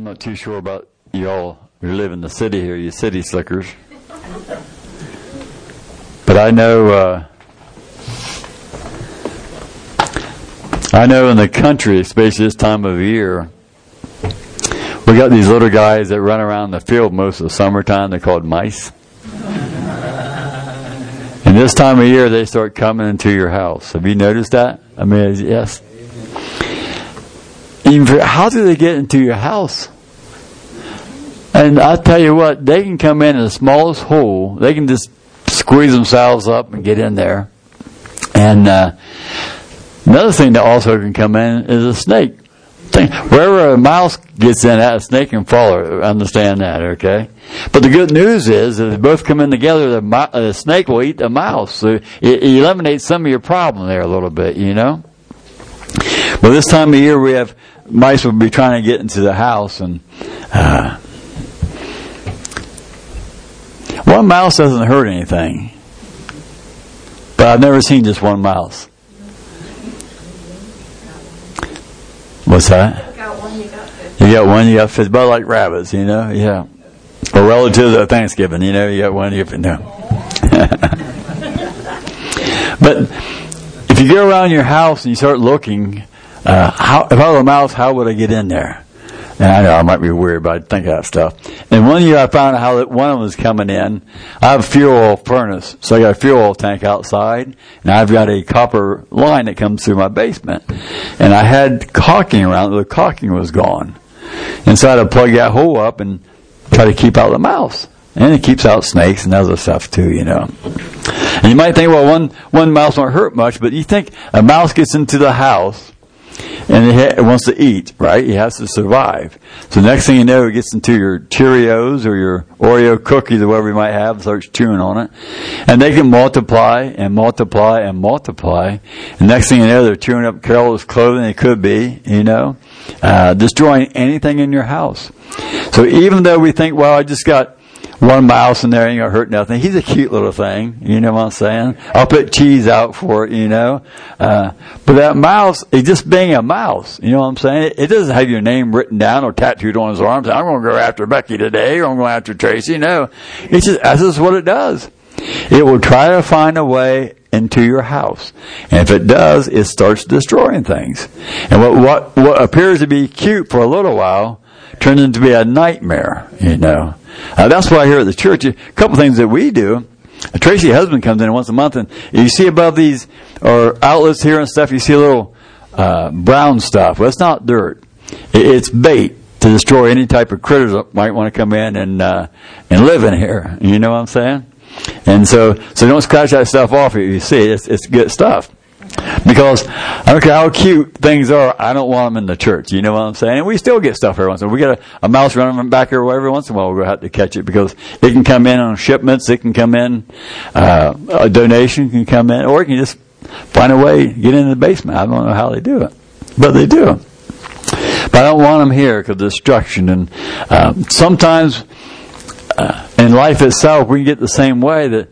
not too sure about y'all who live in the city here, you city slickers. But I know in the country, especially this time of year, we got these little guys that run around the field most of the summertime. They're called mice. And this time of year, they start coming into your house. Have you noticed that? I mean, yes. How do they get into your house? And I'll tell you what, they can come in the smallest hole. They can just squeeze themselves up and get in there. And another thing that also can come in is a snake. Wherever a mouse gets in, a snake can follow. Understand that, okay? But the good news is, if they both come in together, the snake will eat the mouse. So it eliminates some of your problem there a little bit, you know? But this time of year, we have mice will be trying to get into the house, and one mouse doesn't hurt anything. But I've never seen just one mouse. What's that? You got one, you got 50. You got one, you got 50. But like rabbits, you know? Yeah. Or relatives at Thanksgiving, you know? You got one, you got 50. No. But if you go around your house and you start looking, if I were a mouse, how would I get in there? And I know I might be weird, but I think of that stuff. And one year I found out how one of them was coming in. I have a fuel oil furnace, so I got a fuel oil tank outside, and I've got a copper line that comes through my basement. And I had caulking around, the caulking was gone. And so I had to plug that hole up and try to keep out the mouse. And it keeps out snakes and other stuff too, you know. And you might think, well, one mouse won't hurt much, but you think a mouse gets into the house, and it wants to eat, right? He has to survive. So next thing you know, it gets into your Cheerios or your Oreo cookies or whatever you might have, starts chewing on it. And they can multiply and multiply and multiply. And next thing you know, they're chewing up Carol's clothing. It could be, you know, destroying anything in your house. So even though we think, well, I just got one mouse in there, ain't gonna hurt nothing. He's a cute little thing, you know what I'm saying? I'll put cheese out for it, you know. But that mouse, it's just being a mouse, you know what I'm saying? It doesn't have your name written down or tattooed on his arms. I'm gonna go after Becky today, or I'm going after Tracy. No. It's just, that's just what it does. It will try to find a way into your house. And if it does, it starts destroying things. And what appears to be cute for a little while turns into be a nightmare, you know. That's why here at the church, a couple things that we do. Tracy's husband comes in once a month, and you see above these or outlets here and stuff, you see a little brown stuff. Well, it's not dirt. It's bait to destroy any type of critters that might want to come in and live in here. You know what I'm saying? And so don't scratch that stuff off. You see, it's good stuff. Because I don't care how cute things are, I don't want them in the church. You know what I'm saying? And we still get stuff every once in a while. We got a mouse running back here every once in a while. We'll have to catch it because it can come in on shipments. It can come in, a donation can come in, or it can just find a way to get into the basement. I don't know how they do it, but they do. But I don't want them here because of destruction. And sometimes in life itself, we can get the same way that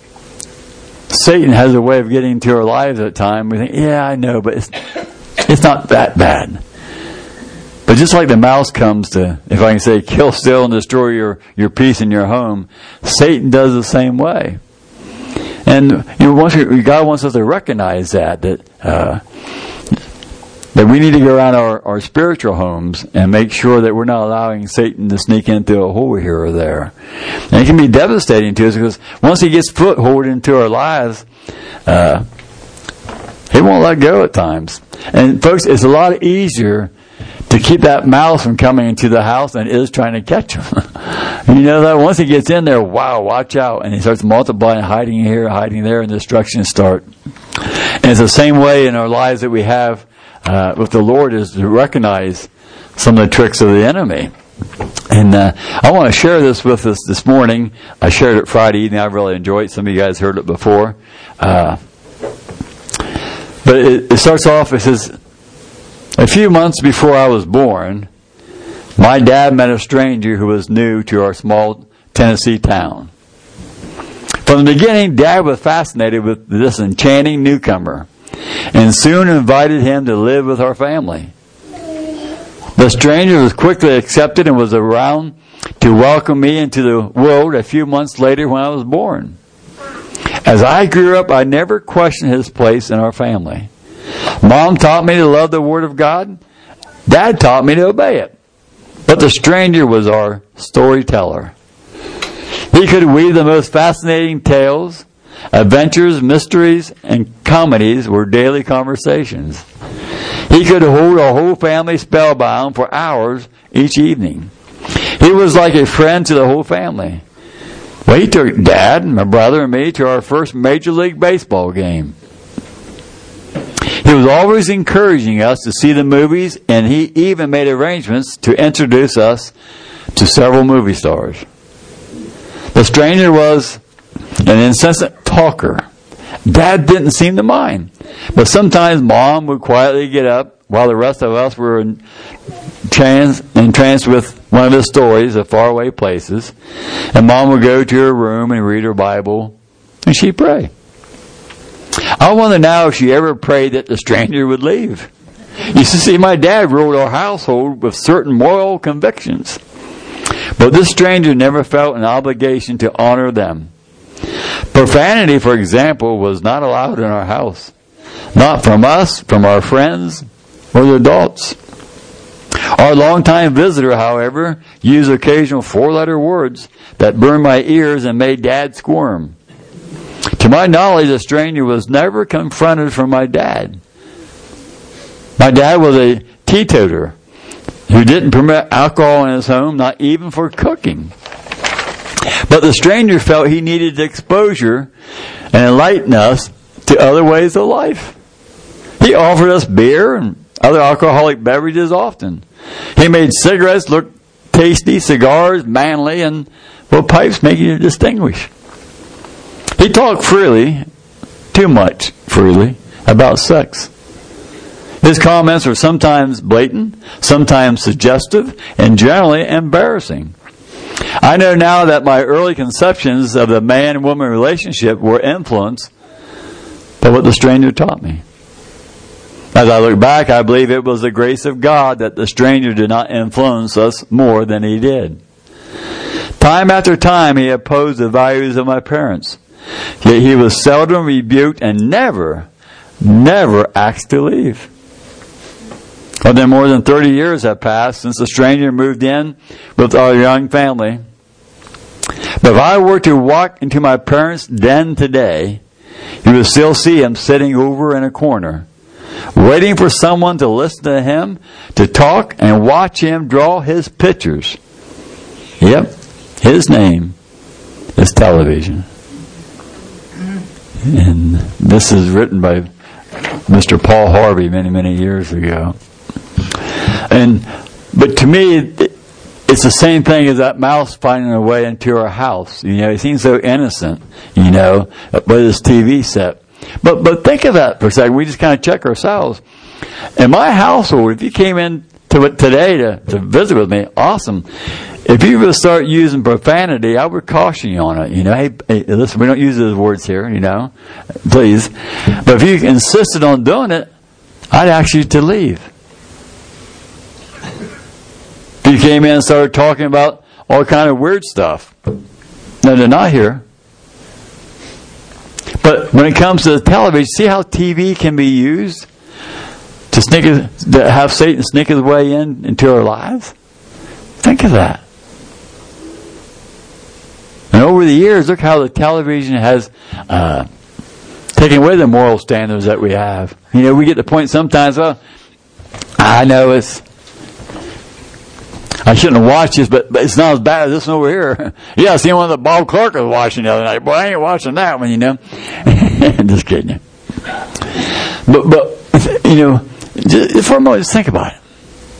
Satan has a way of getting into our lives at times. We think, yeah, I know, but it's not that bad. But just like the mouse comes to, if I can say, kill, steal, and destroy your peace in your home, Satan does the same way. And you know, God wants us to recognize that we need to go around our spiritual homes and make sure that we're not allowing Satan to sneak in through a hole here or there. And it can be devastating to us because once he gets foothold into our lives, he won't let go at times. And folks, it's a lot easier to keep that mouse from coming into the house than it is trying to catch him. You know that once he gets in there, wow, watch out. And he starts multiplying, hiding here, hiding there, and destruction starts. And it's the same way in our lives that we have with the Lord, is to recognize some of the tricks of the enemy. And I want to share this with us this morning. I shared it Friday evening. I really enjoyed it. Some of you guys heard it before. But it starts off, it says, a few months before I was born, my dad met a stranger who was new to our small Tennessee town. From the beginning, Dad was fascinated with this enchanting newcomer and soon invited him to live with our family. The stranger was quickly accepted and was around to welcome me into the world a few months later when I was born. As I grew up, I never questioned his place in our family. Mom taught me to love the Word of God. Dad taught me to obey it. But the stranger was our storyteller. He could weave the most fascinating tales. Adventures, mysteries, and comedies were daily conversations. He could hold our whole family spellbound for hours each evening. He was like a friend to the whole family. Well, he took Dad, my brother, and me to our first Major League Baseball game. He was always encouraging us to see the movies, and he even made arrangements to introduce us to several movie stars. The stranger was an incessant talker. Dad didn't seem to mind, but sometimes Mom would quietly get up while the rest of us were entranced with one of his stories of faraway places, and Mom would go to her room and read her Bible, and she'd pray. I wonder now if she ever prayed that the stranger would leave. You see, my dad ruled our household with certain moral convictions, but this stranger never felt an obligation to honor them. Profanity, for example, was not allowed in our house. Not from us, from our friends, or the adults. Our longtime visitor, however, used occasional four-letter words that burned my ears and made Dad squirm. To my knowledge, the stranger was never confronted from my dad. My dad was a teetotaler who didn't permit alcohol in his home, not even for cooking. But the stranger felt he needed exposure and enlighten us to other ways of life. He offered us beer and other alcoholic beverages often. He made cigarettes look tasty, cigars manly, and pipes make you distinguish. He talked freely, too much freely, about sex. His comments were sometimes blatant, sometimes suggestive, and generally embarrassing. I know now that my early conceptions of the man-woman relationship were influenced by what the stranger taught me. As I look back, I believe it was the grace of God that the stranger did not influence us more than he did. Time after time, he opposed the values of my parents. Yet he was seldom rebuked and never asked to leave. Well, then more than 30 years have passed since the stranger moved in with our young family. But if I were to walk into my parents' den today, you would still see him sitting over in a corner, waiting for someone to listen to him, to talk, and watch him draw his pictures. Yep, his name is television. And this is written by Mr. Paul Harvey many years ago. But to me, it's the same thing as that mouse finding a way into our house. You know, it seems so innocent, you know, with this TV set. But think of that for a second. We just kind of check ourselves. In my household, if you came in today to visit with me, awesome. If you would start using profanity, I would caution you on it. You know, hey, listen, we don't use those words here, you know, please. But if you insisted on doing it, I'd ask you to leave. If you came in and started talking about all kind of weird stuff, no, they're not here. But when it comes to the television, see how TV can be used to have Satan sneak his way into our lives? Think of that. And over the years, look how the television has taken away the moral standards that we have. You know, we get to the point sometimes, well, I know I shouldn't have watched this, but it's not as bad as this one over here. Yeah, I seen one that Bob Clark was watching the other night. Boy, I ain't watching that one, you know. Just kidding you. But you know, just for a moment, just think about it.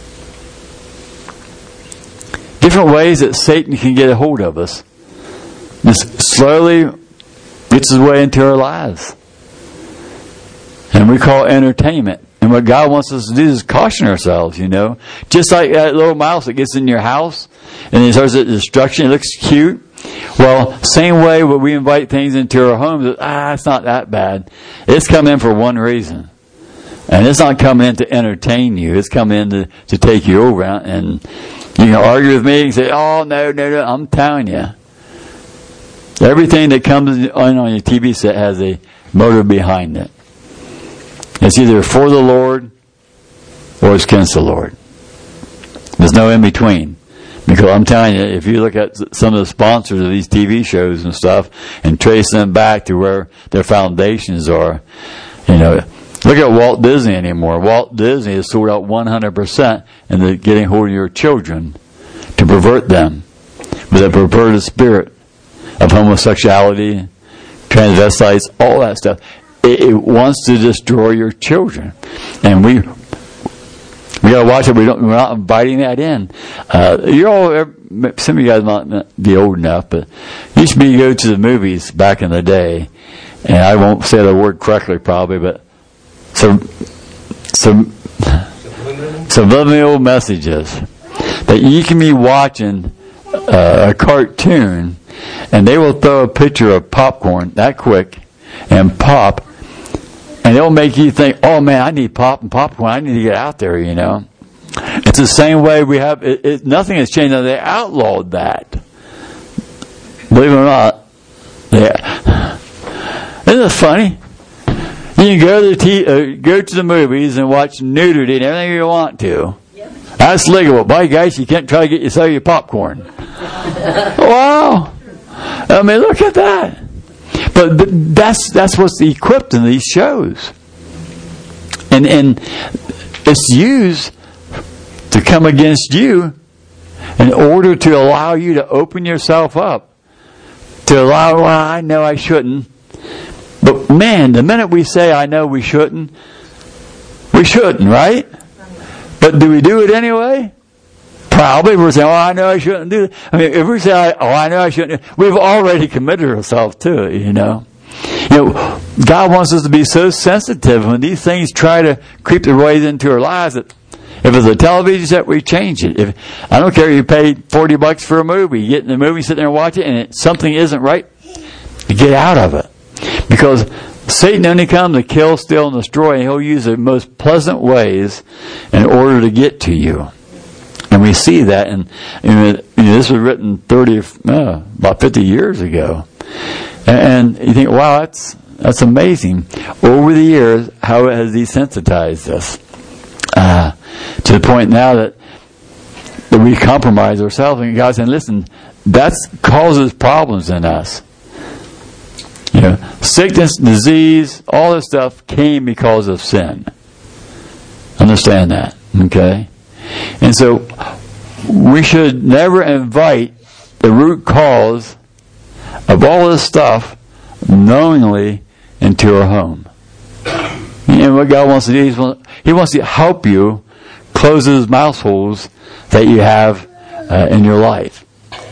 Different ways that Satan can get a hold of us. Just slowly gets his way into our lives. And we call it entertainment. And what God wants us to do is caution ourselves, you know. Just like that little mouse that gets in your house and it starts at destruction, it looks cute. Well, same way when we invite things into our homes, it's not that bad. It's come in for one reason. And it's not coming in to entertain you. It's coming in to take you over. And you can argue with me and say, oh, no. I'm telling you. Everything that comes on your TV set has a motive behind it. It's either for the Lord or it's against the Lord. There's no in between. Because I'm telling you, if you look at some of the sponsors of these TV shows and stuff and trace them back to where their foundations are, look at Walt Disney anymore. Walt Disney has sold out 100% into getting hold of your children to pervert them with a perverted spirit of homosexuality, transvestites, all that stuff. It wants to destroy your children. And we got to watch it. We're not inviting that in. Some of you guys might not be old enough, but used to be go to the movies back in the day, and I won't say the word correctly probably, but some subliminal messages that you can be watching a cartoon, and they will throw a picture of popcorn that quick and pop, and it'll make you think, oh man, I need popcorn. I need to get out there, It's the same way we have, nothing has changed. They outlawed that. Believe it or not. Yeah. Isn't it funny? You can go to the movies and watch nudity and everything you want to. Yep. That's legal. By guys, you can't try to get yourself your popcorn. Wow. I mean, look at that. But that's what's equipped in these shows. And it's used to come against you in order to allow you to open yourself up. To allow, well, I know I shouldn't. But man, the minute we say, I know we shouldn't, right? But do we do it anyway? Probably. We're saying, oh, I know I shouldn't do it. I mean, if we say, oh, I know I shouldn't, we've already committed ourselves to it, God wants us to be so sensitive when these things try to creep their ways into our lives that if it's a television set, we change it. I don't care if you pay $40 for a movie. You get in the movie, sit there and watch it, and something isn't right, you get out of it. Because Satan only comes to kill, steal, and destroy, and he'll use the most pleasant ways in order to get to you. And we see that, and this was written about 50 years ago. And you think, wow, that's amazing. Over the years, how it has desensitized us to the point now that we compromise ourselves. And God's saying, listen, that causes problems in us. Sickness, disease, all this stuff came because of sin. Understand that, okay? And so we should never invite the root cause of all this stuff knowingly into our home. And what God wants to do, He wants to help you close those mouth holes that you have in your life.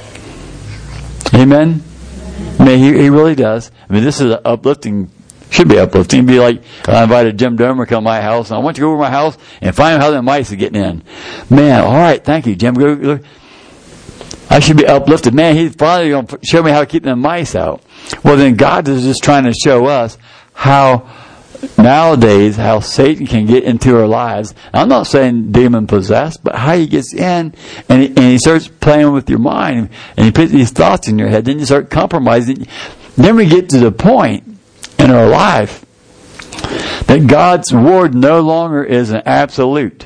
Amen? I mean, He really does. I mean, this is uplifting, should be uplifting. It'd be like I invited Jim Domer to come to my house, and I want you to go over to my house and find out how the mice are getting in. Man, all right, thank you, Jim. Go. I should be uplifted. Man, he's finally going to show me how to keep the mice out. Well, then God is just trying to show us how nowadays, how Satan can get into our lives. I'm not saying demon-possessed, but how he gets in and he starts playing with your mind and he puts these thoughts in your head. Then you start compromising. Then we get to the point in our life that God's word no longer is an absolute.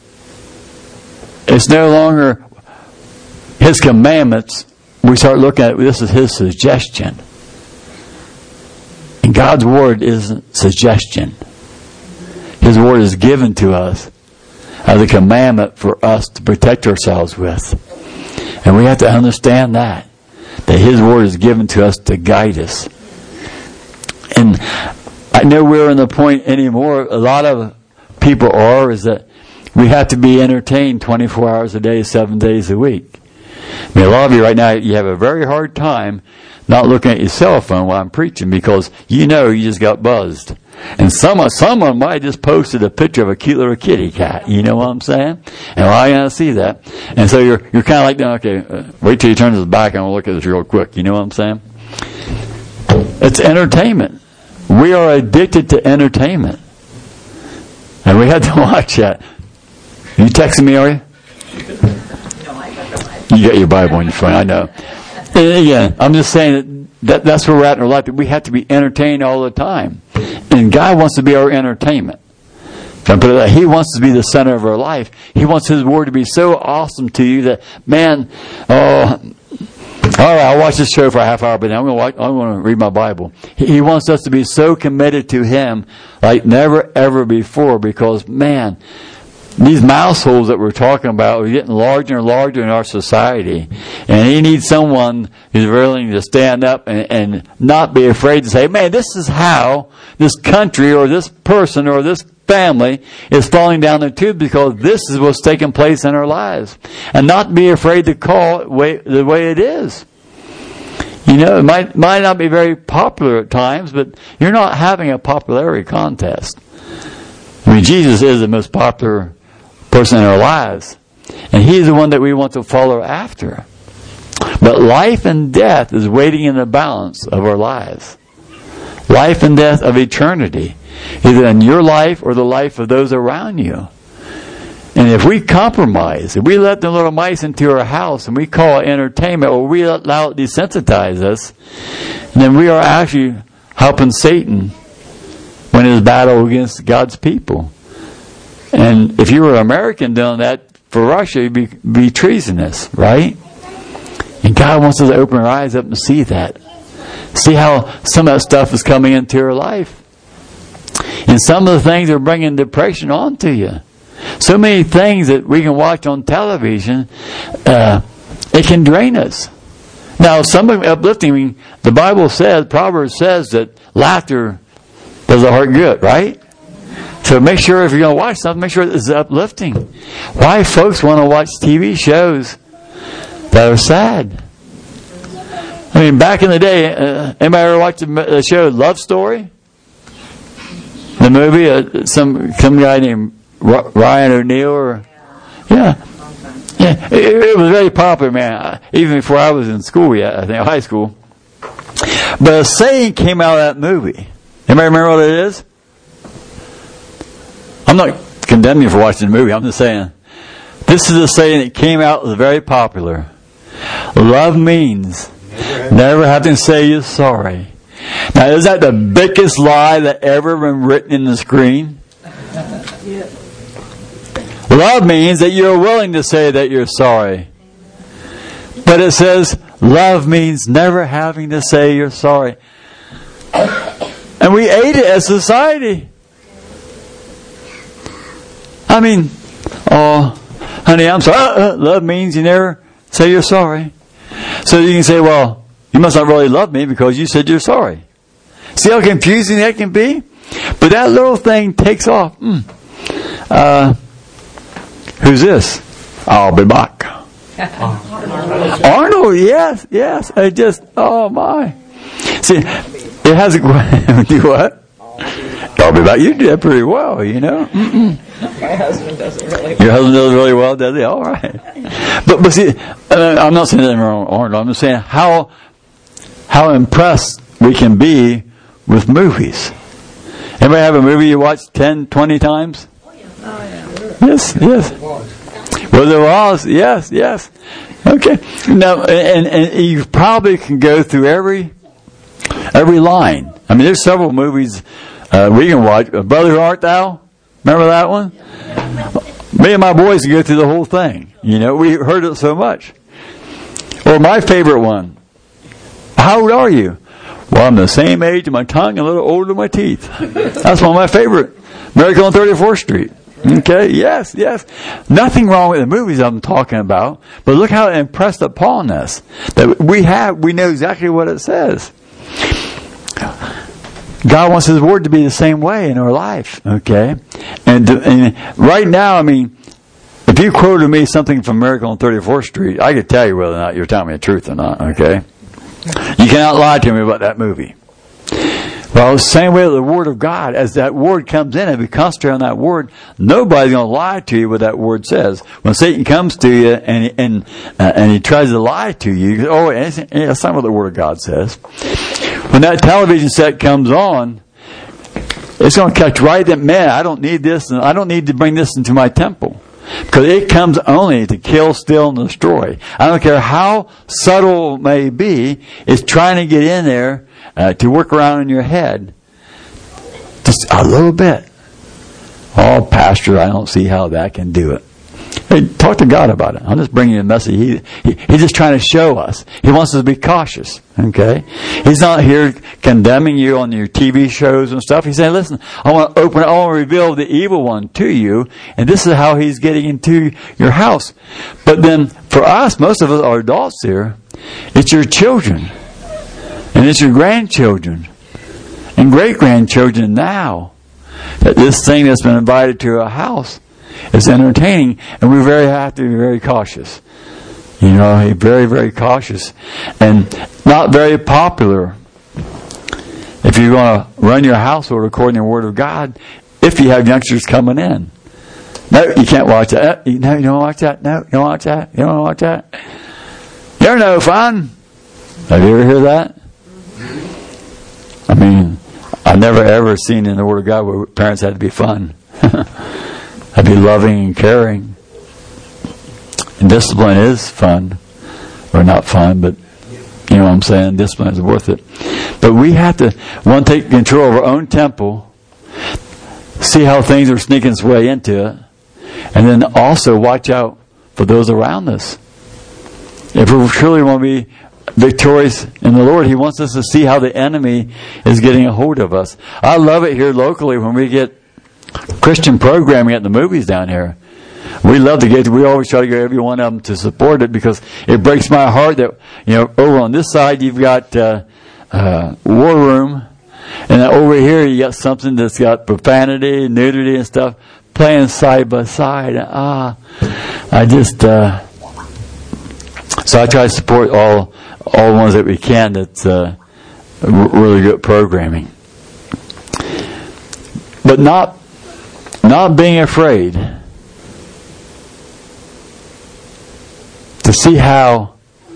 It's no longer His commandments. We start looking at this as His suggestion. And God's word isn't suggestion. His word is given to us as a commandment for us to protect ourselves with. And we have to understand that His word is given to us to guide us. And I know we're in the point anymore, a lot of people are, is that we have to be entertained 24 hours a day, 7 days a week. I mean, a lot of you right now, you have a very hard time not looking at your cell phone while I'm preaching because you just got buzzed. And someone might just posted a picture of a cute little kitty cat. You know what I'm saying? And I gotta see that. And so you're kind of like, okay, wait till you turn to the back and we'll look at this real quick. You know what I'm saying? It's entertainment. We are addicted to entertainment. And we had to watch that. You texting me, are you? You got your Bible on your phone, I know. And again, I'm just saying that's where we're at in our life. That we have to be entertained all the time. And God wants to be our entertainment. He wants to be the center of our life. He wants His Word to be so awesome to you that, man, all right, I'll watch this show for a half hour, but I'm going to read my Bible. He wants us to be so committed to Him like never, ever before, because, man, these mouse holes that we're talking about are getting larger and larger in our society. And He needs someone who's willing to stand up and not be afraid to say, man, this is how this country or this person or this family is falling down the tube, because this is what's taking place in our lives. And not be afraid to call it the way it is. You know, it might not be very popular at times, but you're not having a popularity contest. I mean, Jesus is the most popular person in our lives. And He's the one that we want to follow after. But life and death is waiting in the balance of our lives. Life and death of eternity. Either in your life or the life of those around you. And if we compromise, if we let the little mice into our house and we call it entertainment, or we allow it to desensitize us, then we are actually helping Satan win his battle against God's people. And if you were an American doing that for Russia, you'd be treasonous, right? And God wants us to open our eyes up and see that. See how some of that stuff is coming into your life. And some of the things are bringing depression onto you. So many things that we can watch on television, it can drain us. Now, some of uplifting, the Bible says, Proverbs says that laughter does the heart good, right? So make sure if you're going to watch something, make sure it's uplifting. Why folks want to watch TV shows that are sad? I mean, back in the day, anybody ever watched the show Love Story? The movie, some guy named Ryan O'Neal, yeah, it was very popular, man. Even before I was in school yet, I think high school. But a saying came out of that movie. Anybody remember what it is? I'm not condemning you for watching the movie. I'm just saying this is a saying that came out, was very popular. Love means never having to say you're sorry. Now, is that the biggest lie that ever been written in the screen? Yeah. Love means that you're willing to say that you're sorry. But it says, love means never having to say you're sorry. And we ate it as society. I mean, oh, honey, I'm sorry. Love means you never say you're sorry. So you can say, well, you must not really love me because you said you're sorry. See how confusing that can be? But that little thing takes off. Who's this? I'll be back. Arnold, yes. I just, oh my. See, it has a, do what? I'll be back. You did that pretty well, you know. My husband does it really well. Your husband does it really well, does he? All right. But see, I'm not saying anything wrong with Arnold. I'm just saying how impressed we can be with movies. Anybody have a movie you watched 10, 20 times? Oh, yeah. Yes. Was it was? Yes. Okay. Now, and you probably can go through every line. I mean, there's several movies we can watch. Brother, Who Art Thou? Remember that one? Me and my boys can go through the whole thing. You know, we heard it so much. Or my favorite one. How old are you? Well, I'm the same age of my tongue, a little older than my teeth. That's one of my favorite. Miracle on 34th Street. Okay, yes. Nothing wrong with the movies I'm talking about, but look how it impressed upon us that we know exactly what it says. God wants His Word to be the same way in our life, okay? And right now, I mean, if you quoted me something from Miracle on 34th Street, I could tell you whether or not you're telling me the truth or not, okay? You cannot lie to me about that movie. Well, the same way with the Word of God, as that Word comes in and we concentrate on that Word, nobody's going to lie to you what that Word says. When Satan comes to you and he tries to lie to you, go, oh, that's not what the Word of God says. When that television set comes on, it's going to catch right that, man, I don't need this, and I don't need to bring this into my temple. Because it comes only to kill, steal, and destroy. I don't care how subtle it may be, it's trying to get in there to work around in your head. Just a little bit. Oh, Pastor, I don't see how that can do it. Hey, talk to God about it. I'm just bringing you a message. He's just trying to show us. He wants us to be cautious. Okay? He's not here condemning you on your TV shows and stuff. He's saying, listen, I want to reveal the evil one to you, and this is how he's getting into your house. But then, for us, most of us are adults here, it's your children, and it's your grandchildren, and great-grandchildren now, that this thing that's been invited to our house is entertaining, and we have to be very cautious. You know, very, very cautious. And not very popular if you're going to run your household according to the Word of God, if you have youngsters coming in. No, you can't watch that. No, you don't watch that. No, you don't watch that. You don't watch that. You're no fun. Have you ever heard that? I mean, I've never ever seen in the Word of God where parents had to be fun. I'd be loving and caring. And discipline is fun. Or not fun, but you know what I'm saying? Discipline is worth it. But we have to, one, take control of our own temple, see how things are sneaking its way into it, and then also watch out for those around us. If we truly want to be victorious in the Lord, He wants us to see how the enemy is getting a hold of us. I love it here locally when we get Christian programming at the movies down here. We always try to get every one of them to support it, because it breaks my heart that, you know, over on this side you've got War Room, and over here you got something that's got profanity, nudity and stuff playing side by side. So I try to support all the ones that we can. That's really good programming, but not being afraid to see how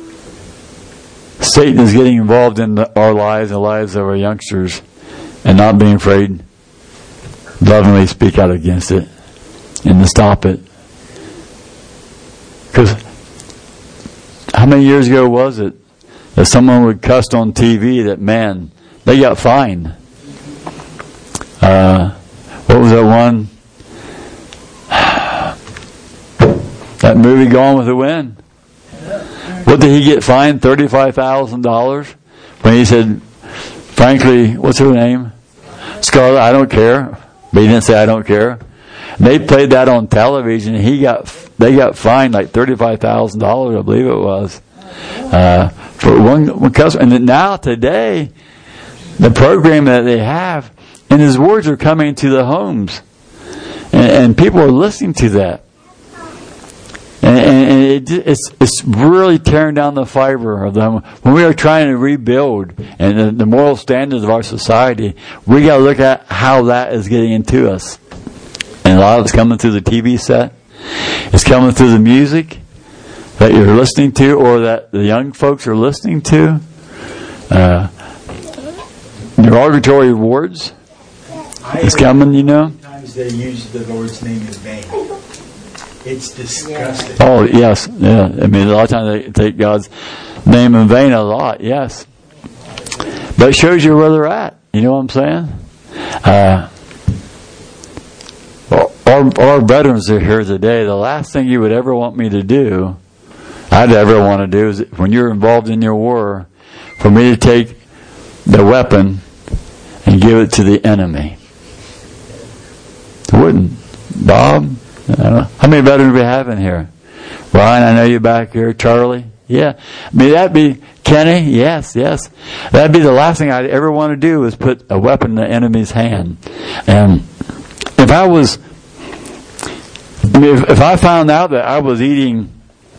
Satan is getting involved in our lives and the lives of our youngsters, and not being afraid, lovingly speak out against it and to stop it. Because how many years ago was it that someone would cuss on TV that, man, they got fined? What was that one? That movie Gone with the Wind. What did he get fined? $35,000 when he said, frankly, what's her name? Scarlett, I don't care. But he didn't say I don't care. And they played that on television. And they got fined like $35,000, I believe it was, for one customer. And then now today, the program that they have, and his words are coming to the homes, and people are listening to that. And it's really tearing down the fiber of them. When we are trying to rebuild and the moral standards of our society, we got to look at how that is getting into us. And a lot of it's coming through the TV set. It's coming through the music that you're listening to, or that the young folks are listening to. Derogatory words. It's coming, you know. Sometimes they use the Lord's name in vain. It's disgusting. Oh, yes. Yeah. I mean, a lot of times they take God's name in vain a lot, yes. But it shows you where they're at. You know what I'm saying? Our veterans are here today. The last thing you would ever want me to do, I'd ever want to do, is when you're involved in your war, for me to take the weapon and give it to the enemy. I wouldn't. Bob? I don't know. How many veterans we have in here? Ryan, I know you back here. Charlie? Yeah. I mean, that'd be Kenny? Yes. That'd be the last thing I'd ever want to do, is put a weapon in the enemy's hand. And if I found out that I was eating,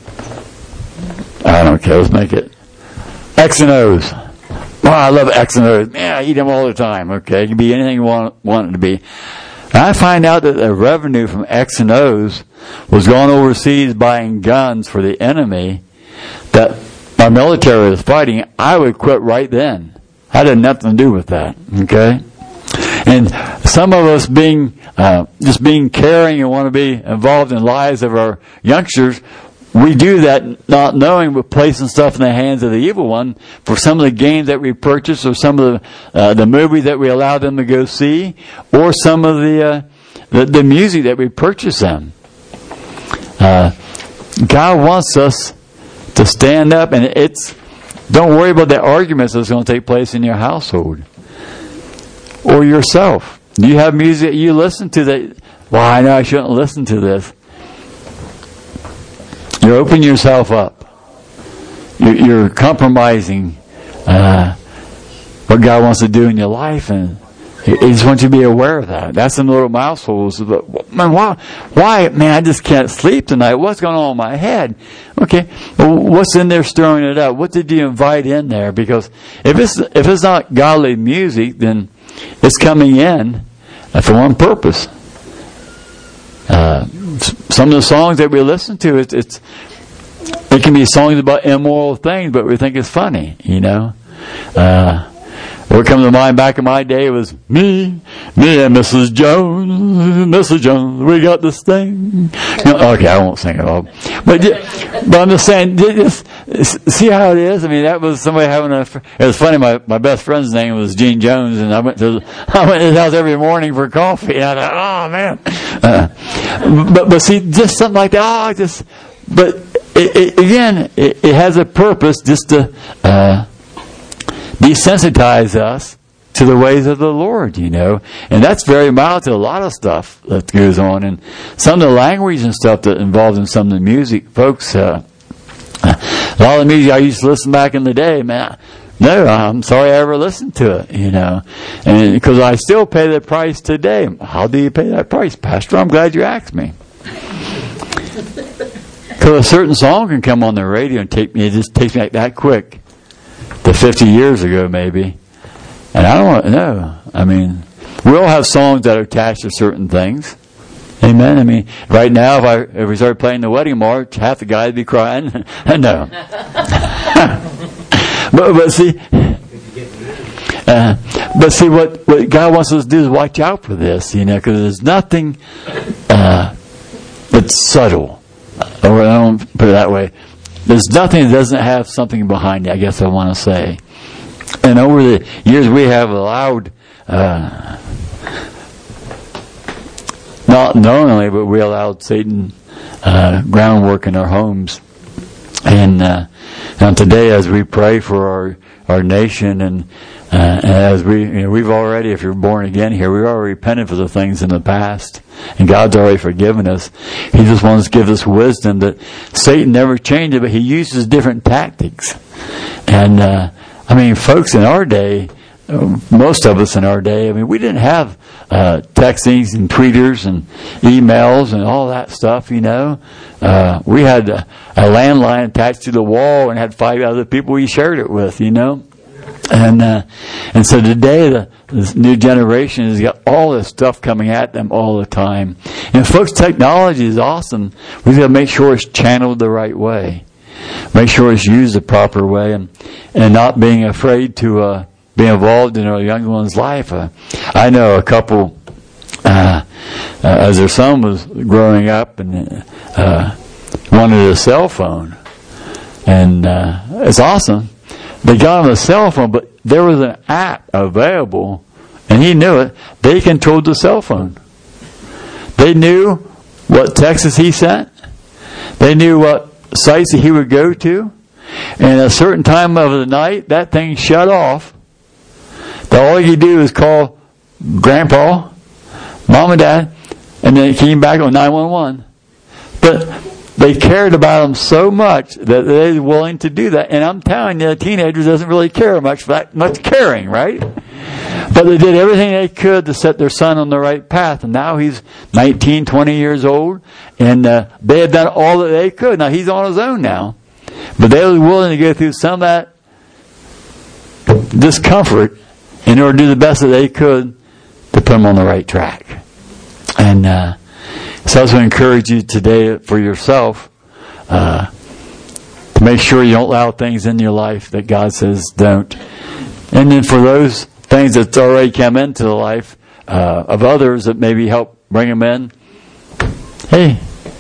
I don't care, let's make it X and O's. Oh, I love X and O's. Man, I eat them all the time. Okay, it can be anything you want it to be. And I find out that the revenue from X and O's was going overseas buying guns for the enemy that my military was fighting. I would quit right then. I had nothing to do with that. Okay? And some of us being caring and want to be involved in the lives of our youngsters, we do that not knowing, but placing stuff in the hands of the evil one for some of the games that we purchase, or some of the movie that we allow them to go see, or some of the music that we purchase them. God wants us to stand up, and don't worry about the arguments that's going to take place in your household or yourself. Do you have music you listen to that? Well, I know I shouldn't listen to this. You're opening yourself up. You're compromising what God wants to do in your life, and He just wants you to be aware of that. That's in little mouthfuls. Man, why? Man, I just can't sleep tonight. What's going on in my head? Okay, well, what's in there stirring it up? What did you invite in there? Because if it's not godly music, then it's coming in for one purpose. Some of the songs that we listen to, it can be songs about immoral things, but we think it's funny, you know. What comes to mind back in my day was me and Mrs. Jones, we got this thing. Okay, I won't sing it all. But I'm just saying, just see how it is? I mean, that was somebody having it was funny, my best friend's name was Gene Jones, and I went to his house every morning for coffee, and I thought, oh man. But see, just something like that, but it has a purpose just to, desensitize us to the ways of the Lord, you know. And that's very mild to a lot of stuff that goes on. And some of the language and stuff that involved in some of the music, folks, a lot of the music I used to listen back in the day, man, no, I'm sorry I ever listened to it, you know. And because I still pay the price today. How do you pay that price, Pastor? I'm glad you asked me. Because a certain song can come on the radio and it just takes me like that quick. To 50 years ago, maybe. And I don't want to know. I mean, we all have songs that are attached to certain things. Amen? I mean, right now, if we started playing the wedding march, half the guys would be crying. No. but see, what God wants us to do is watch out for this, you know, because there's nothing that's subtle. Or I don't put it that way. There's nothing that doesn't have something behind it, I guess I want to say. And over the years we have allowed, not knowingly, but we allowed Satan groundwork in our homes. And today, as we pray for our nation, and as we've already, if you're born again here, we've already repented for the things in the past, and God's already forgiven us. He just wants to give us wisdom that Satan never changed it, but he uses different tactics. And I mean, folks in our day, most of us in our day, I mean, we didn't have textings and tweeters and emails and all that stuff, you know. We had a landline attached to the wall and had 5 other people we shared it with, you know. And so today, this new generation has got all this stuff coming at them all the time. And folks, technology is awesome. We've got to make sure it's channeled the right way. Make sure it's used the proper way, and not being afraid to be involved in a young one's life. I know a couple, as their son was growing up, and wanted a cell phone. And it's awesome. They got him a cell phone, but there was an app available, and he knew it. They controlled the cell phone. They knew what texts he sent. They knew what sites that he would go to. And at a certain time of the night, that thing shut off. All you do is call Grandpa, Mom and Dad, and then it came back on 911. But they cared about them so much that they were willing to do that. And I'm telling you, a teenager doesn't really care much for that much caring, right? But they did everything they could to set their son on the right path. And now he's 19, 20 years old. And they had done all that they could. Now he's on his own now. But they were willing to go through some of that discomfort in order to do the best that they could to put him on the right track. And so I was going to encourage you today for yourself to make sure you don't allow things in your life that God says don't. And then for those things that's already come into the life, of others that maybe help bring them in. Hey,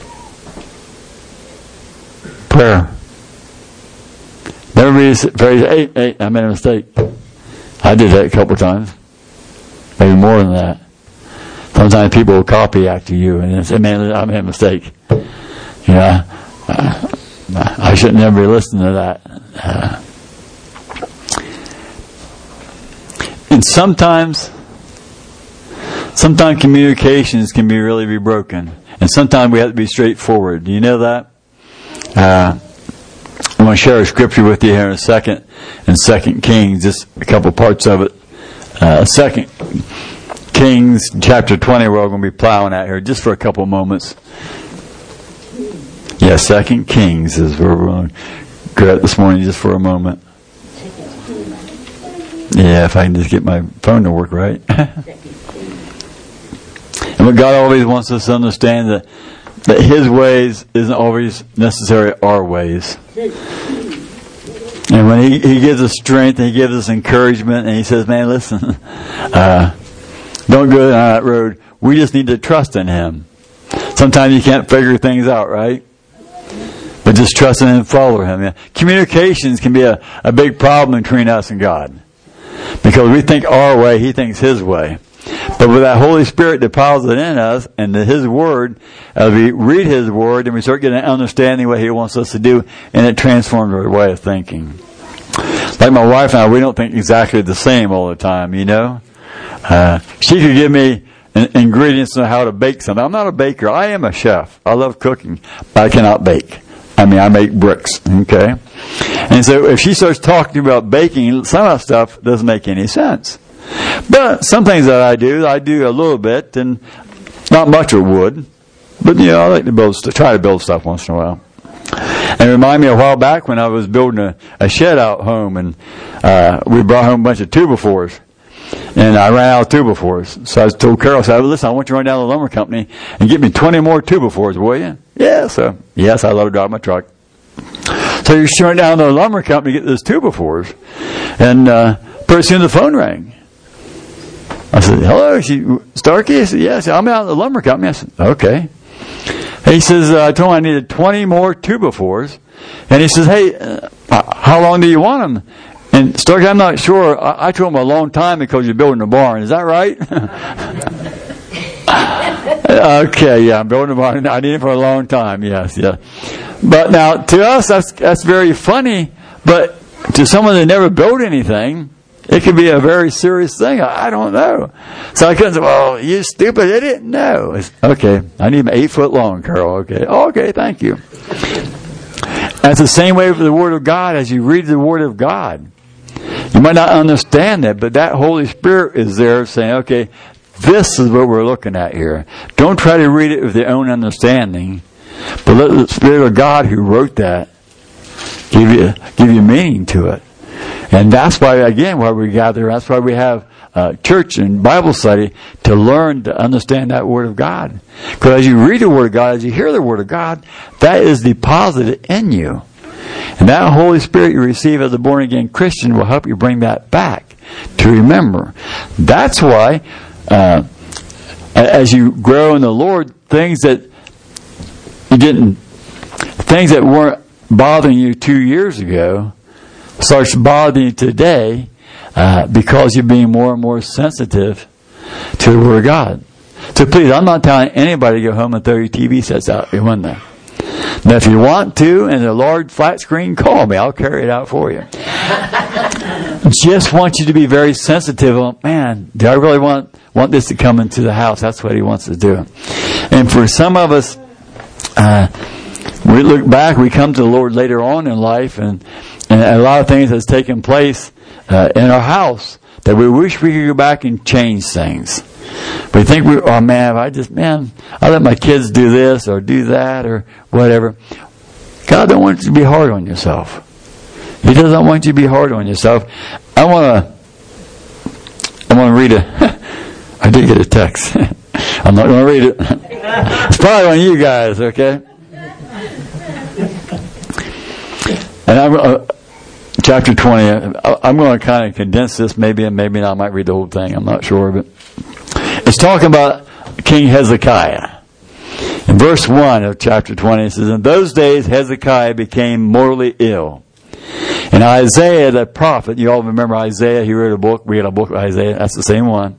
prayer. Never be very, hey, I made a mistake. I did that a couple times. Maybe more than that. Sometimes people will copy after you and say, man, I made a mistake. You know, I shouldn't never be listening to that. And sometimes communications can be broken. And sometimes we have to be straightforward. Do you know that? I'm going to share a scripture with you here in a second in 2 Kings, just a couple parts of it. 2 Kings chapter 20, we're all going to be plowing at here just for a couple moments. Yeah, 2 Kings is where we're going to go at this morning just for a moment. Yeah, if I can just get my phone to work right. And what God always wants us to understand that His ways isn't always necessarily our ways. And when He gives us strength and He gives us encouragement and He says, man, listen, don't go down that road. We just need to trust in Him. Sometimes you can't figure things out, right? But just trust in Him and follow Him. Yeah. Communications can be a big problem between us and God. Because we think our way, He thinks His way. But with that Holy Spirit deposited in us and His Word, as we read His Word and we start getting an understanding what He wants us to do, and it transforms our way of thinking. Like my wife and I, we don't think exactly the same all the time, you know. She could give me ingredients on how to bake something. I'm not a baker. I am a chef. I love cooking, but I cannot bake. I mean, I make bricks, okay? And so if she starts talking about baking, some of that stuff doesn't make any sense. But some things that I do a little bit, and not much of wood. But, you know, I like to try to build stuff once in a while. And it reminded me a while back when I was building a shed out home, and we brought home a bunch of 2x4s. And I ran out of 2x4s. So I told Carol, I said, listen, I want you to run down to the lumber company and get me 20 more 2x4s, will you? Yeah, so, yes, I love to drive my truck. So you run down to the lumber company to get those 2x4s. And pretty soon the phone rang. I said, hello, Starkey? I said, yes, I'm out at the lumber company. I said, okay. He says, I told him I needed 20 more 2x4s. And he says, hey, how long do you want them? And Starkey, I'm not sure. I told him a long time because you're building a barn. Is that right? Okay, yeah, I'm building a barn. I need it for a long time. Yes, yeah. But now, to us, that's very funny. But to someone that never built anything, it could be a very serious thing. I don't know. So I couldn't say, well, you stupid idiot. No. Okay, I need them 8 foot long, Carol. Okay. Okay, thank you. That's the same way with the Word of God. As you read the Word of God, you might not understand that, but that Holy Spirit is there saying, okay, this is what we're looking at here. Don't try to read it with your own understanding, but let the Spirit of God who wrote that give you meaning to it. And that's why, again, why we gather. That's why we have church and Bible study, to learn to understand that Word of God. Because as you read the Word of God, as you hear the Word of God, that is deposited in you. And that Holy Spirit you receive as a born-again Christian will help you bring that back to remember. That's why, as you grow in the Lord, things that weren't bothering you 2 years ago starts bothering you today, because you're being more and more sensitive to the Word of God. So please, I'm not telling anybody to go home and throw your TV sets out your window. Now, if you want to, and a large flat screen, call me. I'll carry it out for you. Just want you to be very sensitive on, man, do I really want this to come into the house? That's what He wants to do. And for some of us, we look back, we come to the Lord later on in life, and a lot of things has taken place in our house that we wish we could go back and change things. We think I let my kids do this or do that or whatever. God don't want you to be hard on yourself. He doesn't want you to be hard on yourself. I want to read I did get a text. I'm not going to read it. It's probably on you guys, okay? And chapter 20, I'm going to kind of condense this maybe, and maybe I might read the whole thing. I'm not sure, but It's talking about King Hezekiah. In verse 1 of chapter 20, it says, in those days Hezekiah became mortally ill. And Isaiah the prophet, you all remember Isaiah, he wrote a book, we had a book of Isaiah, that's the same one.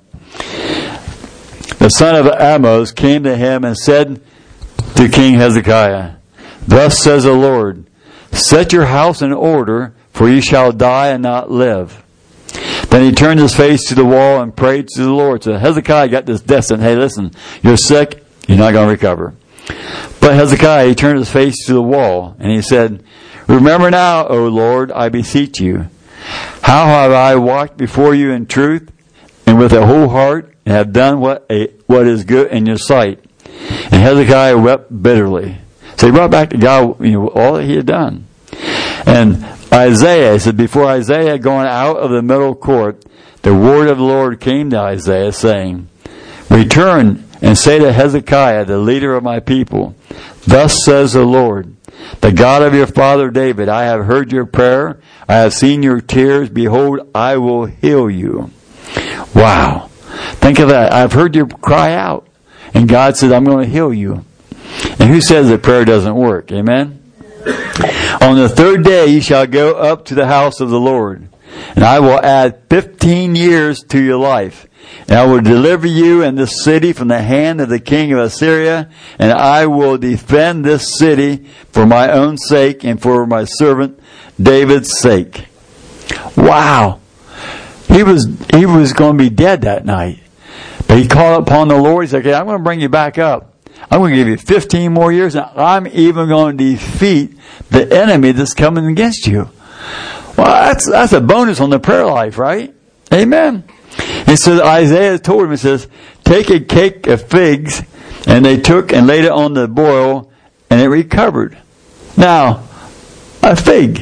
The son of Amos came to him and said to King Hezekiah, thus says the Lord, set your house in order, for you shall die and not live. Then he turned his face to the wall and prayed to the Lord. So Hezekiah got this destined, hey listen, you're sick, you're not going to recover. But Hezekiah, he turned his face to the wall and he said, remember now, O Lord, I beseech you, how have I walked before you in truth and with a whole heart, and have done what is good in your sight. And Hezekiah wept bitterly. So he brought back to God all that he had done. And Isaiah, he said, before Isaiah had gone out of the middle court, the word of the Lord came to Isaiah, saying, return and say to Hezekiah, the leader of my people, thus says the Lord, the God of your father David, I have heard your prayer, I have seen your tears, behold, I will heal you. Wow. Think of that. I've heard you cry out. And God said, I'm going to heal you. And who says that prayer doesn't work? Amen? On the third day you shall go up to the house of the Lord, and I will add 15 years to your life. And I will deliver you and this city from the hand of the king of Assyria, and I will defend this city for my own sake and for my servant David's sake. Wow. He was going to be dead that night. But he called upon the Lord. He said, okay, I'm going to bring you back up. I'm going to give you 15 more years, and I'm even going to defeat the enemy that's coming against you. Well, that's a bonus on the prayer life, right? Amen. He says, Isaiah told him, he says, take a cake of figs, and they took and laid it on the boil, and it recovered. Now, a fig.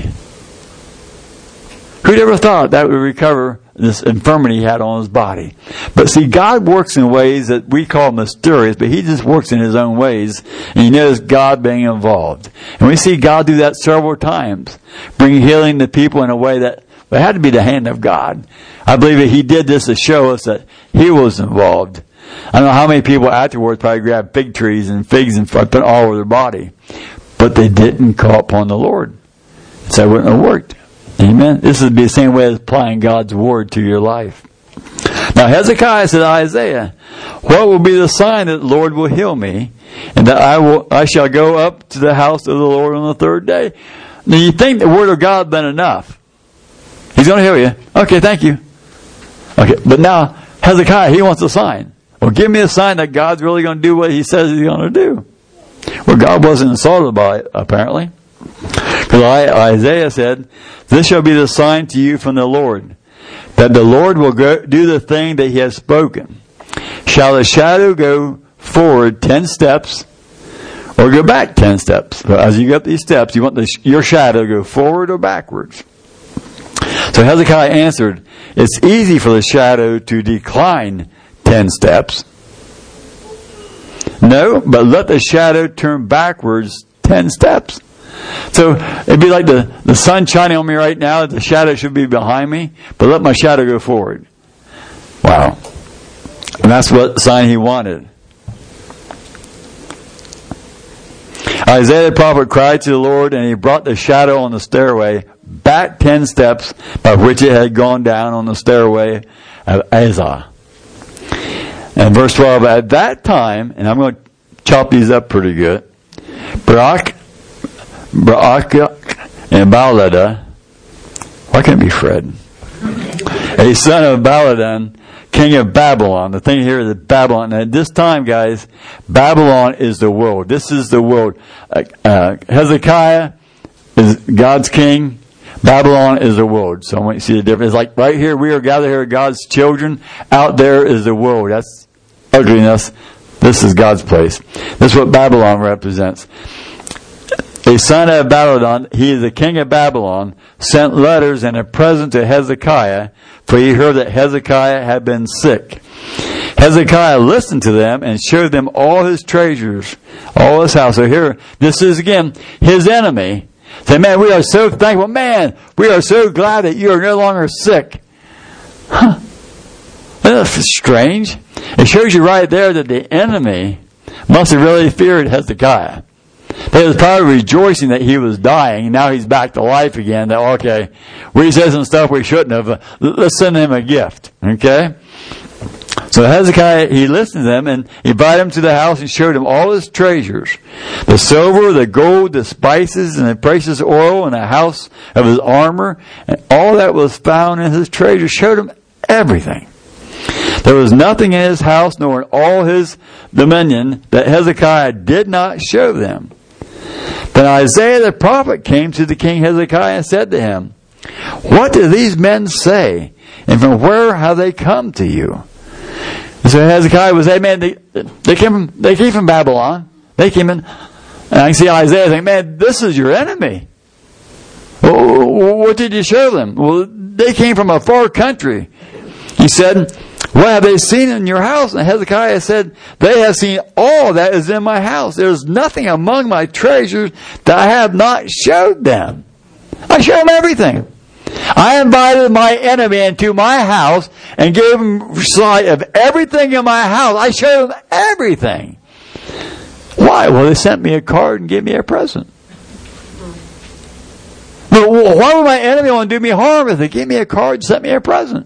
Who'd ever thought that would recover this infirmity he had on his body? But see, God works in ways that we call mysterious, but he just works in his own ways, and you notice God being involved. And we see God do that several times, bring healing to people in a way that it had to be the hand of God. I believe that he did this to show us that he was involved. I don't know how many people afterwards probably grabbed fig trees and figs and put it all over their body, but they didn't call upon the Lord. So it wouldn't have worked. Amen. This would be the same way as applying God's word to your life. Now Hezekiah said to Isaiah, what will be the sign that the Lord will heal me, and that I shall go up to the house of the Lord on the third day? Now you think the word of God had been enough. He's going to heal you. Okay, thank you. Okay, but now Hezekiah, he wants a sign. Well, give me a sign that God's really going to do what he says he's going to do. Well, God wasn't insulted by it, apparently. Because Isaiah said, this shall be the sign to you from the Lord, that the Lord will do the thing that he has spoken. Shall the shadow go forward 10 steps, or go back 10 steps? So as you go up these steps, you want your shadow to go forward or backwards. So Hezekiah answered, it's easy for the shadow to decline 10 steps. No, but let the shadow turn backwards 10 steps. So it'd be like the sun shining on me right now, the shadow should be behind me, but let my shadow go forward. Wow. And that's what sign he wanted. Isaiah the prophet cried to the Lord, and he brought the shadow on the stairway back 10 steps by which it had gone down on the stairway of Azah. And verse 12, at that time, and I'm going to chop these up pretty good, Barak and Baladan, why can't it be Fred? A son of Baladan, king of Babylon. The thing here is that Babylon, and at this time, guys, Babylon is the world. This is the world. Hezekiah is God's king. Babylon is the world. So I want you to see the difference. It's like right here, we are gathered here, God's children. Out there is the world. That's ugliness. This is God's place. This is what Babylon represents. A son of Babylon, he is the king of Babylon, sent letters and a present to Hezekiah, for he heard that Hezekiah had been sick. Hezekiah listened to them and showed them all his treasures, all his house. So here, this is again his enemy. Say, man, we are so thankful. Man, we are so glad that you are no longer sick. Huh. That's strange. It shows you right there that the enemy must have really feared Hezekiah. They was probably rejoicing that he was dying. Now he's back to life again. That, okay, we said some stuff we shouldn't have. Let's send him a gift. Okay? So Hezekiah, he listened to them and he invited him to the house and showed him all his treasures. The silver, the gold, the spices, and the precious oil, and the house of his armor. And all that was found in his treasures. Showed him everything. There was nothing in his house nor in all his dominion that Hezekiah did not show them. Then Isaiah the prophet came to the king Hezekiah and said to him, "What do these men say? And from where have they come to you?" And so Hezekiah was saying, man, they came from Babylon. They came in, and I can see Isaiah saying, man, this is your enemy. Well, what did you show them? Well, they came from a far country. He said, "What have they seen in your house?" And Hezekiah said, "They have seen all that is in my house. There is nothing among my treasures that I have not showed them." I showed them everything. I invited my enemy into my house and gave him sight of everything in my house. I showed them everything. Why? Well, they sent me a card and gave me a present. But why would my enemy want to do me harm if they gave me a card and sent me a present?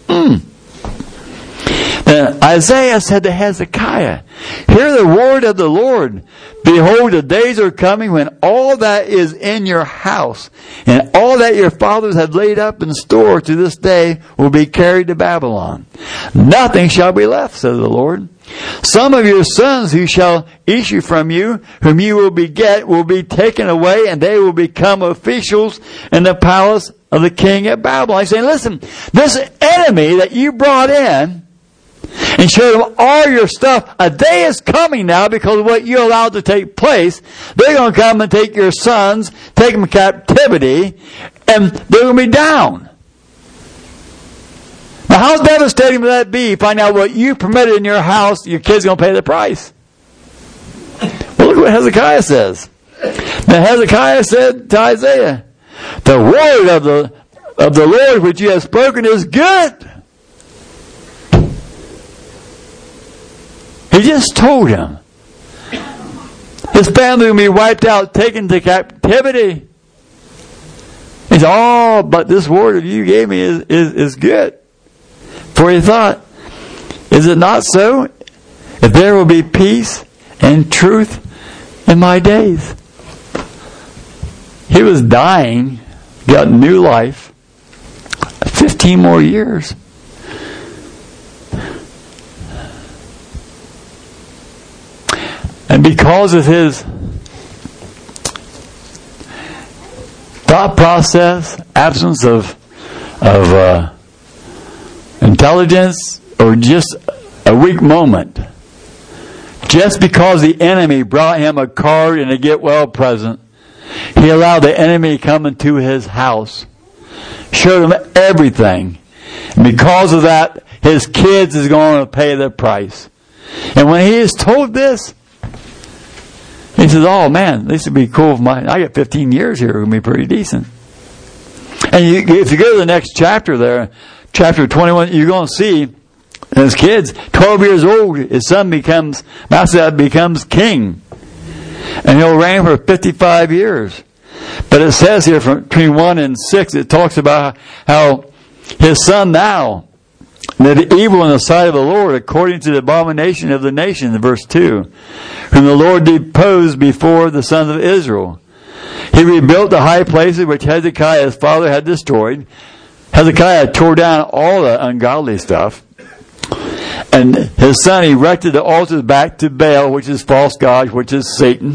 Then Isaiah said to Hezekiah, "Hear the word of the Lord. Behold, the days are coming when all that is in your house and all that your fathers have laid up in store to this day will be carried to Babylon. Nothing shall be left, says the Lord. Some of your sons who shall issue from you, whom you will beget, will be taken away, and they will become officials in the palace of the king at Babylon." He's saying, listen, this enemy that you brought in and showed them all your stuff, a day is coming now because of what you allowed to take place. They're going to come and take your sons, take them to captivity, and they're going to be down. Now, how devastating would that be? Find out what you permitted in your house, your kids are going to pay the price. Well, look what Hezekiah says. Now, Hezekiah said to Isaiah, "The word of the Lord which you have spoken is good." He just told him his family will be wiped out, taken to captivity. He said, "Oh, but this word that you gave me is good." For he thought, "Is it not so? If there will be peace and truth in my days." He was dying, got new life, 15 more years. And because of his thought process, absence of intelligence, or just a weak moment, just because the enemy brought him a card and a get well present, he allowed the enemy to come into his house, showed him everything. And because of that, his kids is going to pay the price. And when he is told this, he says, "Oh man, this would be cool. I got 15 years here. It would be pretty decent." And if you go to the next chapter there, chapter 21, you're going to see his kids, 12 years old, his son becomes king. And he'll reign for 55 years. But it says here from between 1 and 6, it talks about how his son now did evil in the sight of the Lord according to the abomination of the nation, in verse 2, whom the Lord deposed before the sons of Israel. He rebuilt the high places which Hezekiah his father had destroyed. Hezekiah tore down all the ungodly stuff. And his son erected the altars back to Baal, which is false God, which is Satan.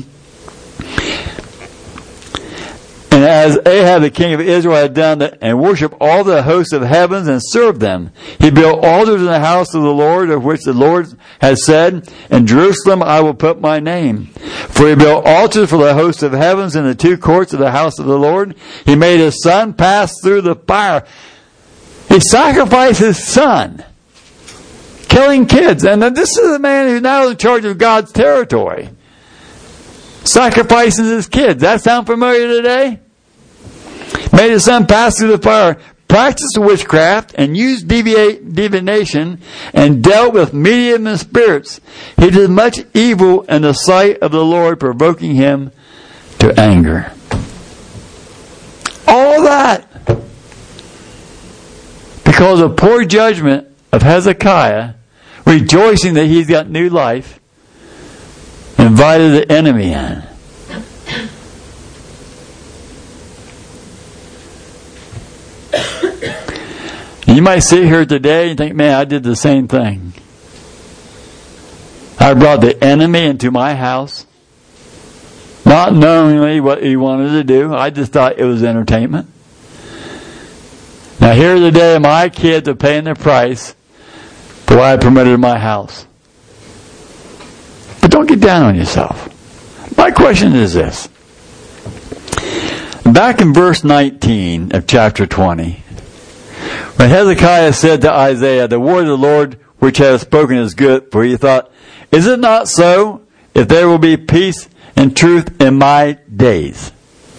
And as Ahab the king of Israel had done that, and worshipped all the hosts of heavens and served them, he built altars in the house of the Lord, of which the Lord had said, "In Jerusalem I will put my name." For he built altars for the hosts of heavens in the two courts of the house of the Lord. He made his son pass through the fire. He sacrificed his son, killing kids. And this is a man who's now in charge of God's territory, sacrificing his kids. That sound familiar today? Made his son pass through the fire, practiced witchcraft and used divination and dealt with medium and spirits. He did much evil in the sight of the Lord, provoking him to anger. All that because of poor judgment of Hezekiah, rejoicing that he's got new life, invited the enemy in. You might sit here today and think, man, I did the same thing. I brought the enemy into my house, not knowingly what he wanted to do. I just thought it was entertainment. Now here today, my kids are paying the price for what I permitted in my house. But don't get down on yourself. My question is this. Back in verse 19 of chapter 20, when Hezekiah said to Isaiah, the word of the Lord which hath spoken is good, for he thought, is it not so, if there will be peace and truth in my days?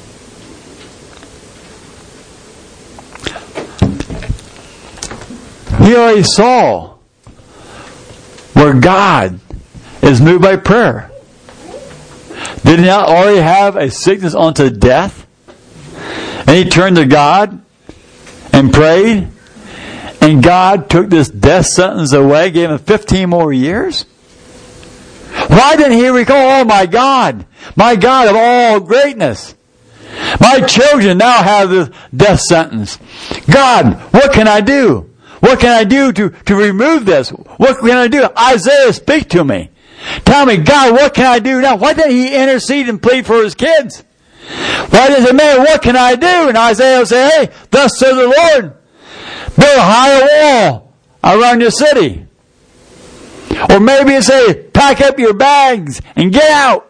He already saw where God is moved by prayer. Did he not already have a sickness unto death? And he turned to God and prayed, and God took this death sentence away, gave him 15 more years? Why didn't he recall, oh my God of all greatness, my children now have this death sentence. God, what can I do? What can I do to remove this? What can I do? Isaiah, speak to me. Tell me, God, what can I do now? Why didn't he intercede and plead for his kids? Why does it matter? What can I do? And Isaiah will say, hey, thus says the Lord, build a higher wall around your city. Or maybe you say, pack up your bags and get out.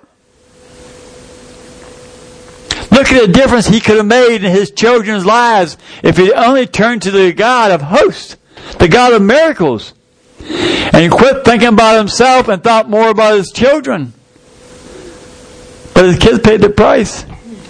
Look at the difference he could have made in his children's lives if he only turned to the God of hosts, the God of miracles. And he quit thinking about himself and thought more about his children. But his kids paid the price.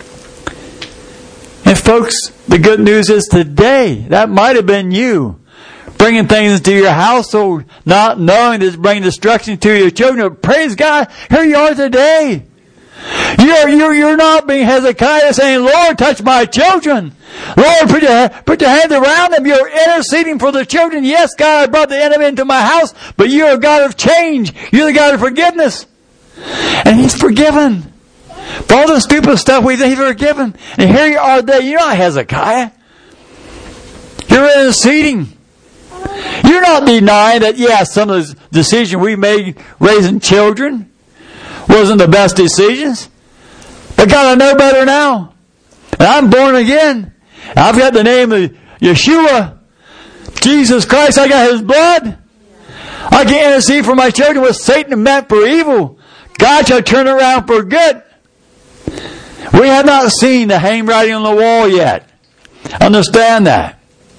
And folks, the good news is today, that might have been you. Bringing things into your household, not knowing that it's bringing destruction to your children. But praise God, here you are today. You're not being Hezekiah saying, Lord, touch my children. Lord, put your hands around them. You're interceding for the children. Yes, God, I brought the enemy into my house, but you're a God of change. You're the God of forgiveness. And he's forgiven. For all the stupid stuff we think he's forgiven. And here you are today. You're not Hezekiah. You're interceding. You're not denying that, yes, some of the decisions we made raising children wasn't the best decisions. But God, I know better now. And I'm born again. And I've got the name of Yeshua, Jesus Christ. I got his blood. I can intercede for my children. What Satan meant for evil, God shall turn around for good. We have not seen the handwriting on the wall yet. Understand that.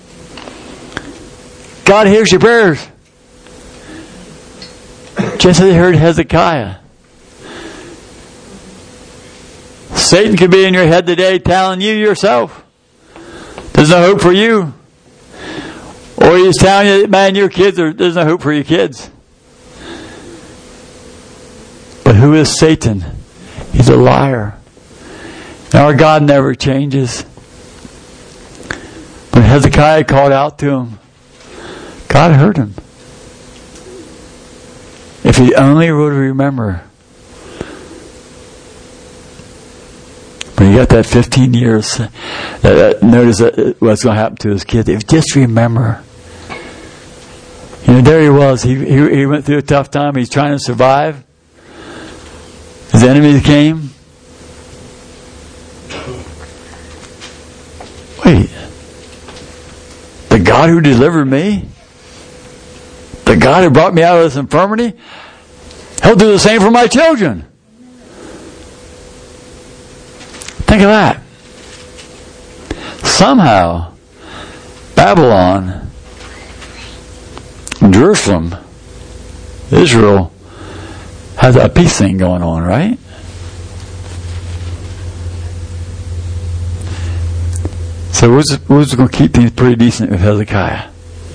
God hears your prayers. Just as he heard Hezekiah. Satan could be in your head today telling you yourself there's no hope for you. Or he's telling you, man, your kids there's no hope for your kids. But who is Satan? He's a liar. And our God never changes. When Hezekiah called out to him, God heard him. If he only would remember. When he got that 15 years, notice what's going to happen to his kids. If just remember. You know, there he was. He went through a tough time. He's trying to survive. His enemies came. Wait. The God who delivered me? The God who brought me out of this infirmity? He'll do the same for my children. Think of that. Somehow, Babylon, Jerusalem, Israel has a peace thing going on, right? So who's going to keep things pretty decent with Hezekiah?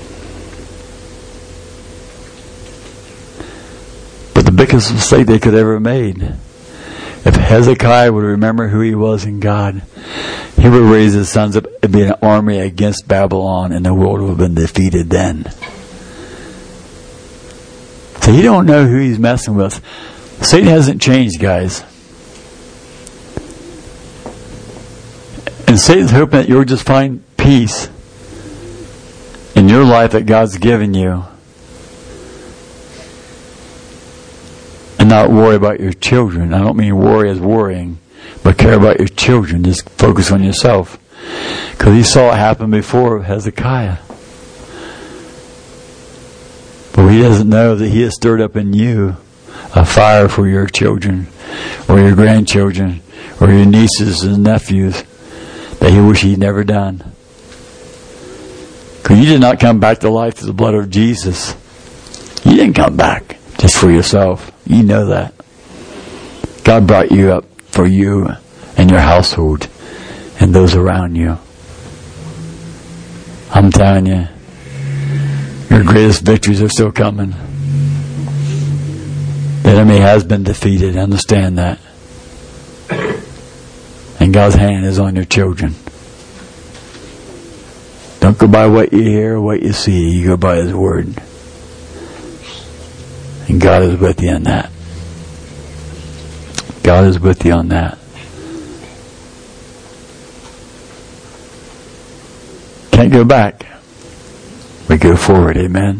But the biggest mistake they could ever have made, if Hezekiah would remember who he was in God, he would raise his sons up and be an army against Babylon, and the world would have been defeated then. So he don't know who he's messing with. Satan hasn't changed, guys. And Satan's hoping that you'll just find peace in your life that God's given you, and not worry about your children. I don't mean worry as worrying, but care about your children. Just focus on yourself. Because he saw it happen before with Hezekiah. But he doesn't know that he has stirred up in you a fire for your children, or your grandchildren, or your nieces and nephews, that he wish he'd never done. Because you did not come back to life through the blood of Jesus. You didn't come back just for yourself. You know that. God brought you up for you and your household and those around you. I'm telling you, your greatest victories are still coming. The enemy has been defeated. Understand that. And God's hand is on your children. Don't go by what you hear or what you see. You go by His Word. And God is with you in that. God is with you on that. Can't go back. We go forward. Amen.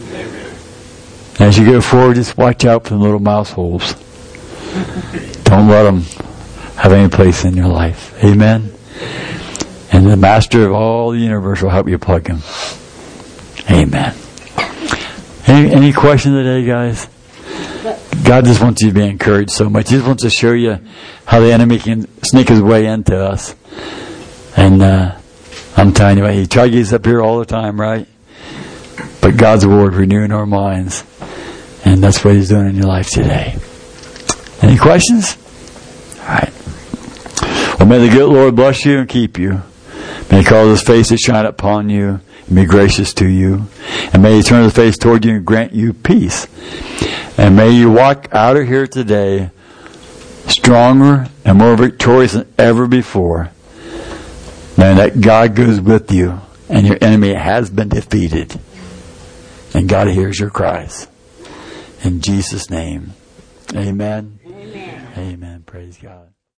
As you go forward, just watch out for the little mouse holes. Don't let them have any place in your life. Amen. And the Master of all the universe will help you plug them. Amen. Any questions today, guys? God just wants you to be encouraged so much. He just wants to show you how the enemy can sneak his way into us. And I'm telling you, he tries to get us up here all the time, right? But God's Word renewing our minds. And that's what He's doing in your life today. Any questions? All right. Well, may the good Lord bless you and keep you. May He cause His face to shine upon you and be gracious to you. And may He turn His face toward you and grant you peace. And may you walk out of here today stronger and more victorious than ever before. Knowing that God goes with you and your enemy has been defeated. And God hears your cries. In Jesus' name. Amen. Amen. Amen. Praise God.